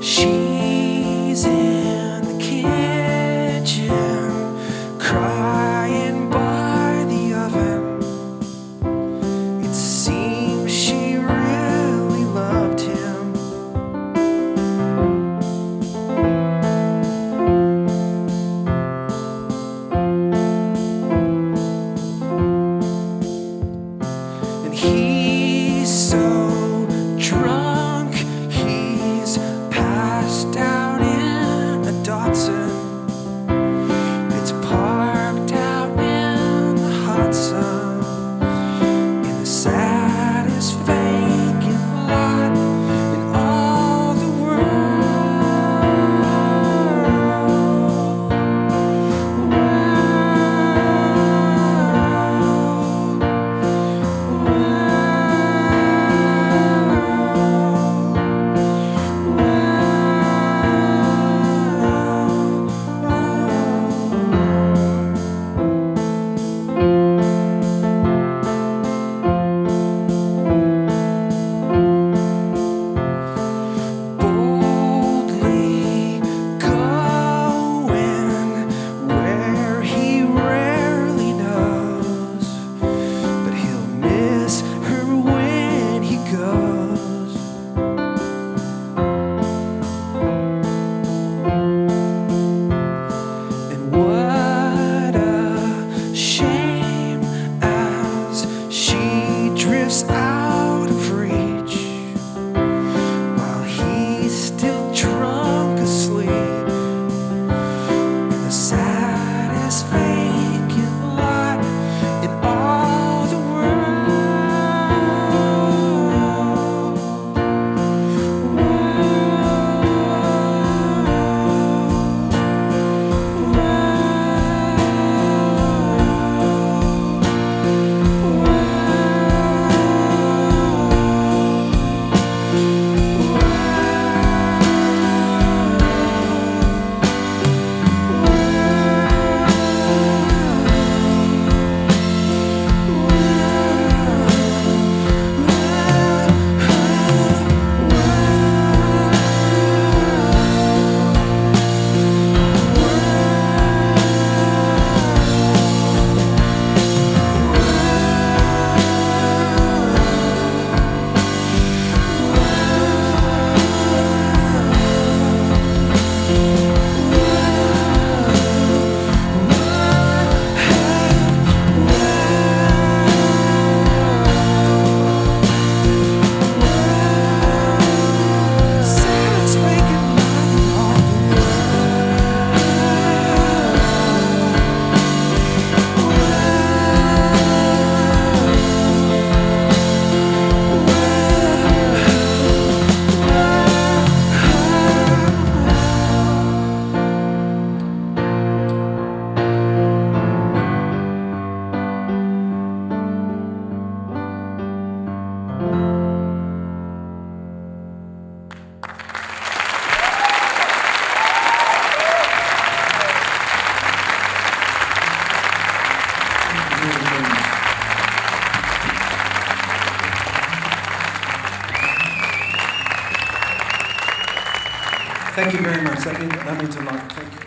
She's in the kitchen, crying by the oven. It seems she really loved him. And he's so drunk, he's passed out in a Datsun. It's parked out in the hot sun, in the saddest vacant lot in all the boldly going where he rarely knows, but he'll miss her when he goes. And what a shame as she drifts out of reach, while he's still drunk asleep in the saddest vacant lot in all the Thank you very much. That means a lot. Thank you.